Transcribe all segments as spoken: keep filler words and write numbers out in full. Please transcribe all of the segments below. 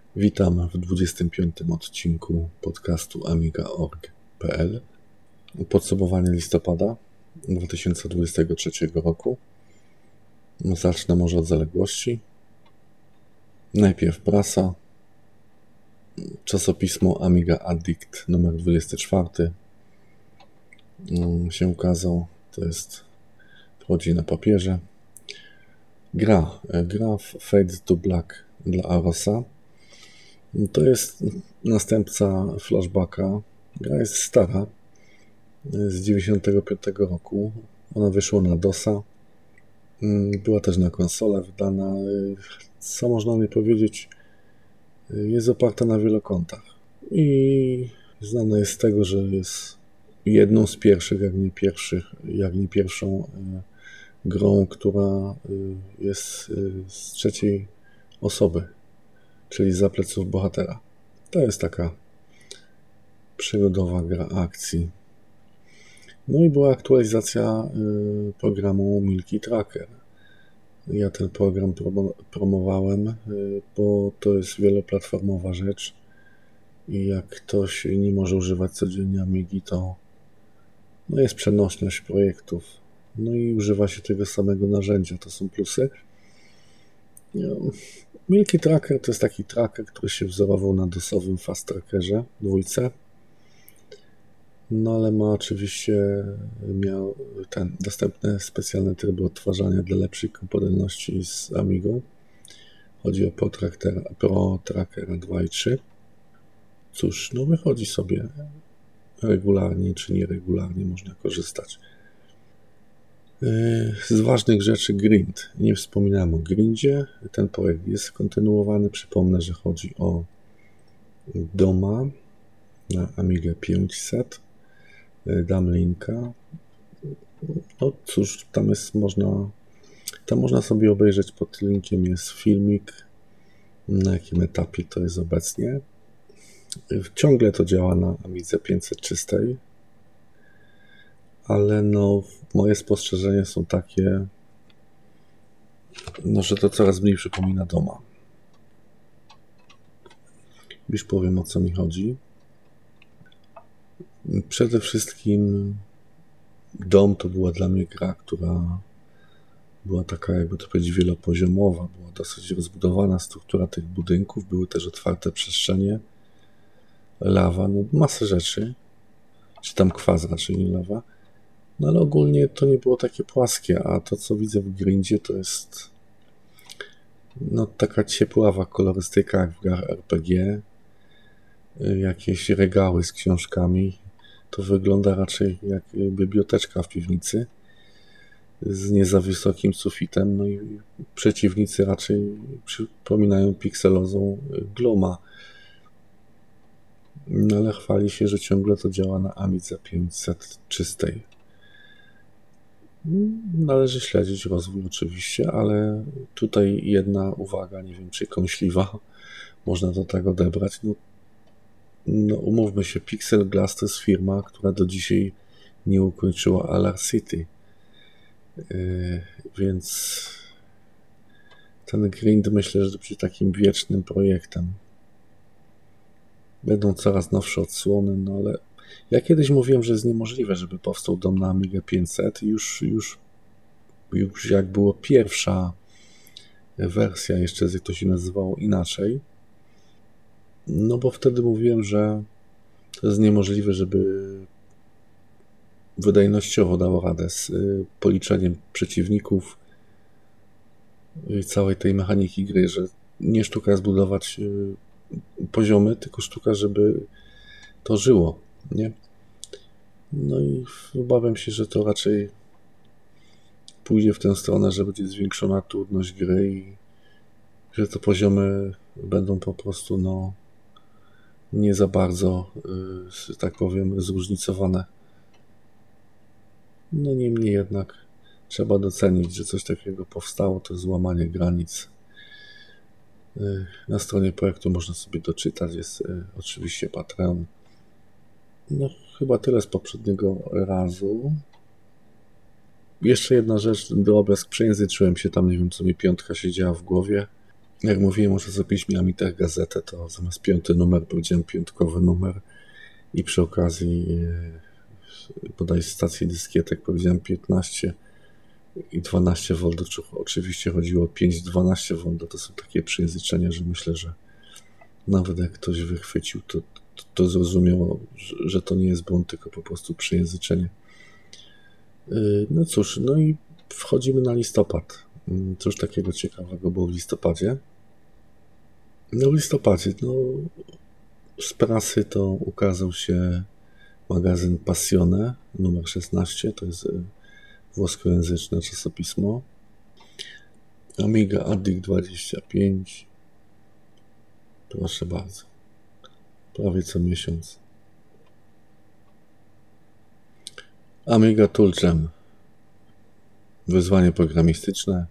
Witam w dwudziestym piątym odcinku podcastu amiga kropka org kropka p l. Podsumowanie listopada dwa tysiące dwudziestego trzeciego roku. Zacznę może od zaległości. Najpierw prasa. Czasopismo Amiga Addict numer dwudziesty czwarty się ukazał. To jest, wchodzi na papierze. Gra. Gra Fade to Black dla Arosa. To jest następca Flashbacka. Gra jest stara, z dziewięćdziesiątego piątego roku. Ona wyszła na DOSa. Była też na konsolę wydana. Co można mi powiedzieć? Jest oparta na wielokątach. I znana jest z tego, że jest jedną z pierwszych, jak nie pierwszych, jak nie pierwszą grą, która jest z trzeciej osoby, czyli za pleców bohatera. To jest taka przygodowa gra akcji. No i była aktualizacja y, programu Milky Tracker. Ja ten program promo, promowałem, y, bo to jest wieloplatformowa rzecz i jak ktoś nie może używać codziennie Amigi, to no jest przenośność projektów. No i używa się tego samego narzędzia, to są plusy. No, Milky Tracker to jest taki tracker, który się wzorował na dosowym Fast Trackerze dwójce. No ale ma oczywiście miał ten dostępne specjalne tryby odtwarzania dla lepszej kompatybilności z Amigą. Chodzi o Pro Tracker, Pro Tracker dwa i trzy. Cóż, no wychodzi sobie regularnie czy nieregularnie można korzystać. Z ważnych rzeczy grind. Nie wspominałem o grindzie. Ten projekt jest kontynuowany. Przypomnę, że chodzi o Doma na Amigę pięćset. Dam linka. No cóż, tam jest można tam można sobie obejrzeć, pod linkiem jest filmik, na jakim etapie to jest obecnie. Ciągle to działa na Amidze pięćset czystej, ale no moje spostrzeżenia są takie, no, że to coraz mniej przypomina Doma. Już powiem, o co mi chodzi. Przede wszystkim Dom to była dla mnie gra, która była taka, jakby to powiedzieć, wielopoziomowa, była dosyć rozbudowana struktura tych budynków, były też otwarte przestrzenie, lawa, no masę rzeczy, czy tam kwas raczej nie lawa, no ale ogólnie to nie było takie płaskie, a to, co widzę w grindzie, to jest no taka ciepława kolorystyka, jak w grach R P G, jakieś regały z książkami. To wygląda raczej jak biblioteczka w piwnicy z nie za wysokim sufitem, no i przeciwnicy raczej przypominają pikselozą Gloma. No ale chwali się, że ciągle to działa na Amidze pięćset czystej. Należy śledzić rozwój oczywiście, ale tutaj jedna uwaga, nie wiem czy kąśliwa, można to tak odebrać. No, no umówmy się, Pixel Glass to jest firma, która do dzisiaj nie ukończyła Alar City. Yy, więc ten grind myślę, że będzie takim wiecznym projektem. Będą coraz nowsze odsłony, no ale ja kiedyś mówiłem, że jest niemożliwe, żeby powstał dom na Amigę pięćset. Już, już, już jak była pierwsza wersja, jeszcze to się nazywało inaczej. No bo wtedy mówiłem, że to jest niemożliwe, żeby wydajnościowo dało radę z policzeniem przeciwników i całej tej mechaniki gry, że nie sztuka zbudować poziomy, tylko sztuka, żeby to żyło, nie? No i obawiam się, że to raczej pójdzie w tę stronę, że będzie zwiększona trudność gry i że te poziomy będą po prostu no nie za bardzo, że tak powiem, zróżnicowane. No niemniej jednak trzeba docenić, że coś takiego powstało, to złamanie granic. Na stronie projektu można sobie doczytać, jest oczywiście Patreon. No chyba tyle z poprzedniego razu. Jeszcze jedna rzecz, drobiazg, przejęzyczyłem się tam, nie wiem co mi piątka siedziała w głowie Jak mówiłem o czasopiśmie Amiter Gazetę, to zamiast piąty numer powiedziałem piątkowy numer i przy okazji bodaj stacji dyskietek powiedziałem piętnaście i dwanaście V. Oczywiście chodziło o pięć dwanaście V. To są takie przejęzyczenia, że myślę, że nawet jak ktoś wychwycił, to, to, to zrozumiało, że, że to nie jest błąd, tylko po prostu przejęzyczenie. No cóż, no i wchodzimy na listopad. Cóż takiego ciekawego było w listopadzie? No w listopadzie, no z prasy to ukazał się magazyn Passione numer szesnaście, to jest włoskojęzyczne czasopismo. Amiga Addict dwadzieścia pięć. Proszę bardzo. Prawie co miesiąc. Amiga Tool Jam. Wyzwanie programistyczne.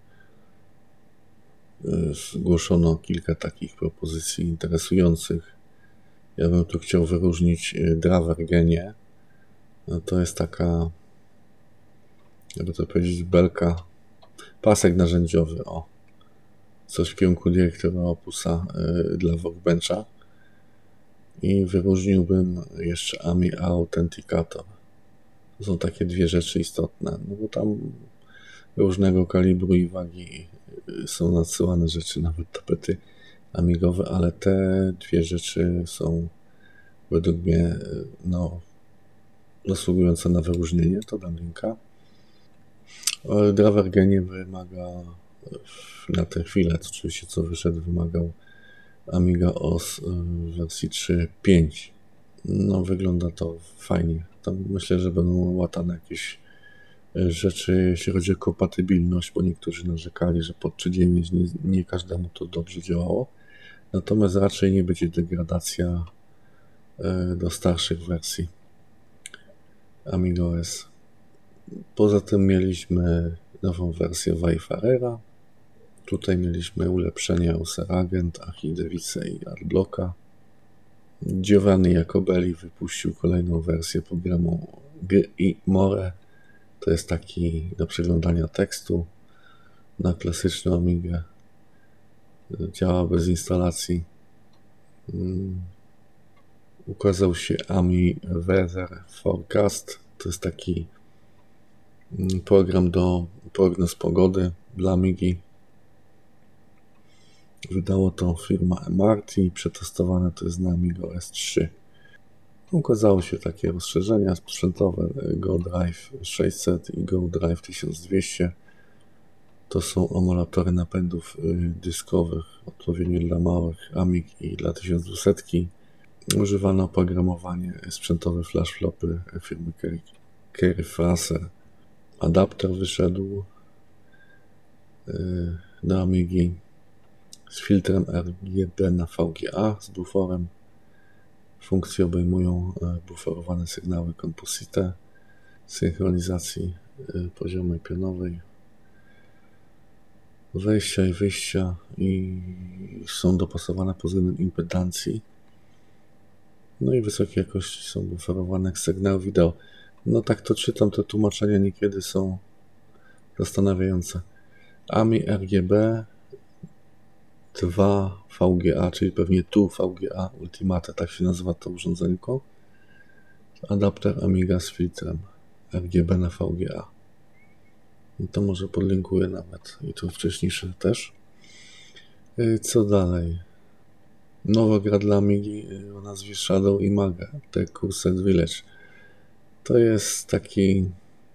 Zgłoszono kilka takich propozycji interesujących. Ja bym tu chciał wyróżnić Draver Genie. To jest taka, jakby to powiedzieć, belka, pasek narzędziowy, o, coś w kierunku dyrektora Opusa y, dla Workbencha. I wyróżniłbym jeszcze Ami Authenticator. To są takie dwie rzeczy istotne, no bo tam różnego kalibru i wagi są nadsyłane rzeczy, nawet tapety amigowe, ale te dwie rzeczy są według mnie no, zasługujące na wyróżnienie. To dam linka. Draver Genie wymaga na tę chwilę, oczywiście co wyszedł, wymagał Amiga O S w wersji trzy pięć. No wygląda to fajnie. Tam myślę, że będą łatane jakieś rzeczy, jeśli chodzi o kompatybilność, bo niektórzy narzekali, że pod trzy dziewięć nie, nie każdemu to dobrze działało. Natomiast raczej nie będzie degradacja do starszych wersji Amiga O S. Poza tym mieliśmy nową wersję Wayfarera. Tutaj mieliśmy ulepszenia User Agent, Archidevice i Artblocka. Giovanni Jacobelli wypuścił kolejną wersję programu G I More. To jest taki do przeglądania tekstu na klasyczną Amigę. Działa bez instalacji. Ukazał się Ami Weather Forecast. To jest taki program do prognoz pogody dla Amigi. Wydało to firma M R T i przetestowane to jest na Amiga O S trzy. Ukazało się takie rozszerzenia sprzętowe GoDrive sześćset i GoDrive tysiąc dwieście. To są emulatory napędów dyskowych, odpowiednio dla małych Amig i dla tysiąc dwieście. Używano oprogramowanie sprzętowe flash flopy firmy Kerry Fraser. Adapter wyszedł do Amigi z filtrem R G B na V G A, z buforem. Funkcje obejmują buforowane sygnały composite, synchronizacji poziomej pionowej, wejścia i wyjścia i są dopasowane pod względem impedancji. No i wysokiej jakości są buforowane sygnały wideo. No tak to czytam, te tłumaczenia niekiedy są zastanawiające. Ami R G B dwa V G A, czyli pewnie tu V G A Ultimate, tak się nazywa to urządzenko. Adapter Amiga z filtrem R G B na V G A. I to może podlinkuję nawet i to wcześniejsze też. Co dalej? Nowa gra dla Amigi o nazwie Shadow Imaga, The Cursed Village. To jest taki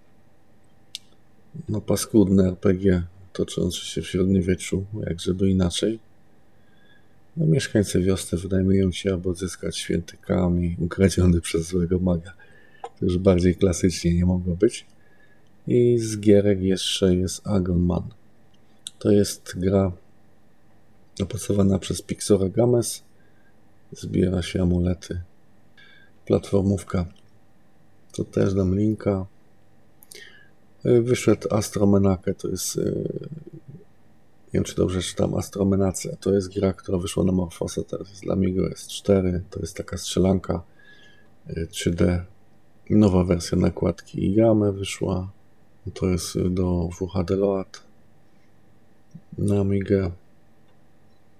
no paskudny R P G toczący się w średniowieczu, jak żeby inaczej. No, mieszkańcy wiosny wynajmują się, aby odzyskać święty kamień ukradziony przez złego maga. To już bardziej klasycznie nie mogło być. I z gierek jeszcze jest Agon Man. To jest gra opracowana przez Pixora Games. Zbiera się amulety. Platformówka. To też dam linka. Wyszedł Astromenake. To jest... Nie wiem, czy dobrze czytam. Astromenace. To jest gra, która wyszła na Morfosa. Teraz jest dla Amiga O S cztery. To jest taka strzelanka trzy D. Nowa wersja nakładki i Game wyszła. To jest do W H D Load na Amigę.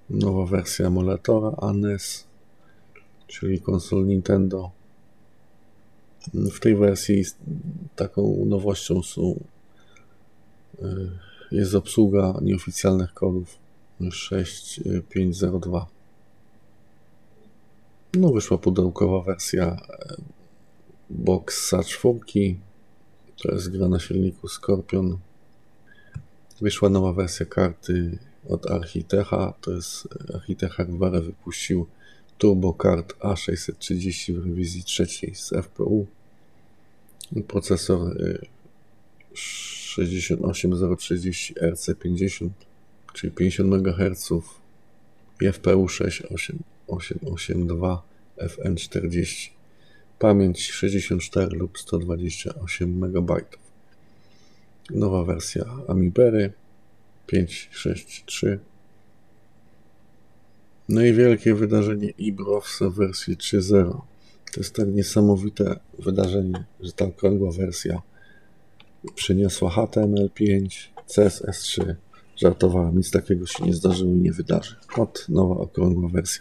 Nowa wersja emulatora A N E S, czyli konsol Nintendo. W tej wersji taką nowością są, jest obsługa nieoficjalnych kodów sześć pięć zero dwa. No, wyszła pudełkowa wersja Boxa cztery. To jest gra na silniku Scorpion. Wyszła nowa wersja karty od Architecha. To jest Architech Hardware wypuścił Turbo Card A sześćset trzydzieści w rewizji trzeciej z F P U. Procesor sześćdziesiąt osiem zero trzydzieści R C pięćdziesiąt, czyli pięćdziesiąt megaherców, i F P U sześć osiem osiem osiem dwa F N czterdzieści. Pamięć sześćdziesiąt cztery lub sto dwadzieścia osiem megabajtów. Nowa wersja Amiibery pięć sześć trzy. No i wielkie wydarzenie eBrowse w wersji trzy zero. To jest tak niesamowite wydarzenie, że ta okrągła wersja przyniosła H T M L pięć, C S S trzy. Żartowałem, nic takiego się nie zdarzyło i nie wydarzy. Ot, nowa okrągła wersja.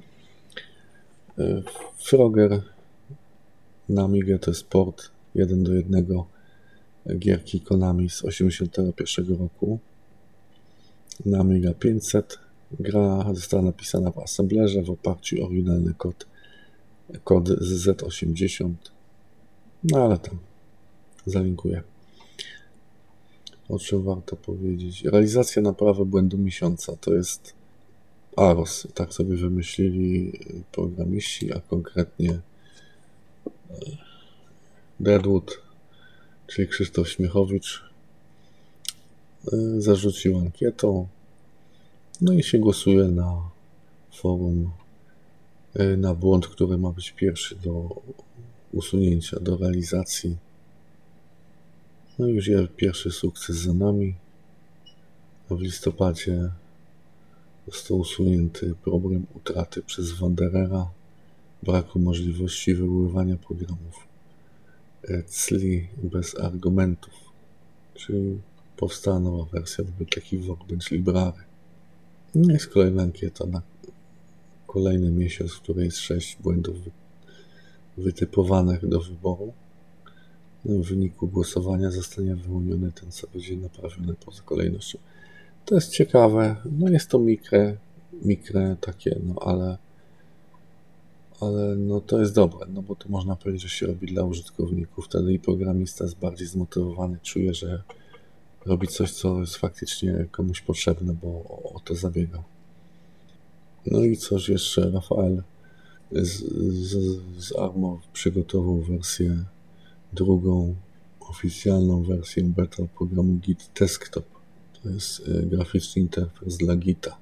Frogger na Amigę to jest port jeden do jednego gierki Konami z osiemdziesiątego pierwszego roku. Na Amiga pięćset. Gra została napisana w assemblerze w oparciu o oryginalny kod, kod z Z osiemdziesiąt. No ale tam zalinkuję. O czym warto powiedzieć? Realizacja naprawy błędu miesiąca to jest A R O S. Tak sobie wymyślili programiści, a konkretnie Deadwood, czyli Krzysztof Śmiechowicz, zarzucił ankietą. No i się głosuje na forum na błąd, który ma być pierwszy do usunięcia, do realizacji. No i już jest pierwszy sukces za nami. W listopadzie został usunięty problem utraty przez Wanderera, braku możliwości wywoływania programów C L I bez argumentów, czyli powstała nowa wersja biblioteki Workbench Library. No jest kolejna ankieta na kolejny miesiąc, w której jest sześć błędów wytypowanych do wyboru. W wyniku głosowania zostanie wyłoniony ten, co będzie naprawiony poza kolejnością. To jest ciekawe. No jest to mikre, mikre takie, no ale ale no to jest dobre, no bo to można powiedzieć, że się robi dla użytkowników. Wtedy i programista jest bardziej zmotywowany, czuje, że robi coś, co jest faktycznie komuś potrzebne, bo o, o to zabiega. No i coś jeszcze, Rafael z, z, z Armo przygotował wersję drugą, oficjalną wersję beta programu Git Desktop. To jest graficzny interfejs dla Gita.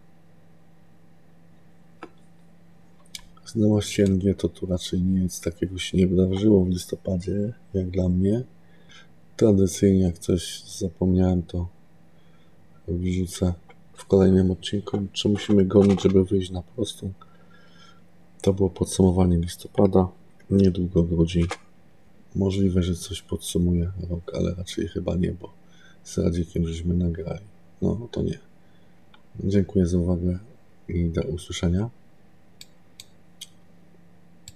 Z nowości N G to tu raczej nic takiego się nie wydarzyło w listopadzie, jak dla mnie. Tradycyjnie, jak coś zapomniałem, to wrzucę w kolejnym odcinku. Czy musimy gonić, żeby wyjść na prostą? To było podsumowanie listopada. Niedługo grudzień. Możliwe, że coś podsumuje rok, ale raczej chyba nie, bo z Radzikiem żeśmy nagrali. No to nie. Dziękuję za uwagę i do usłyszenia.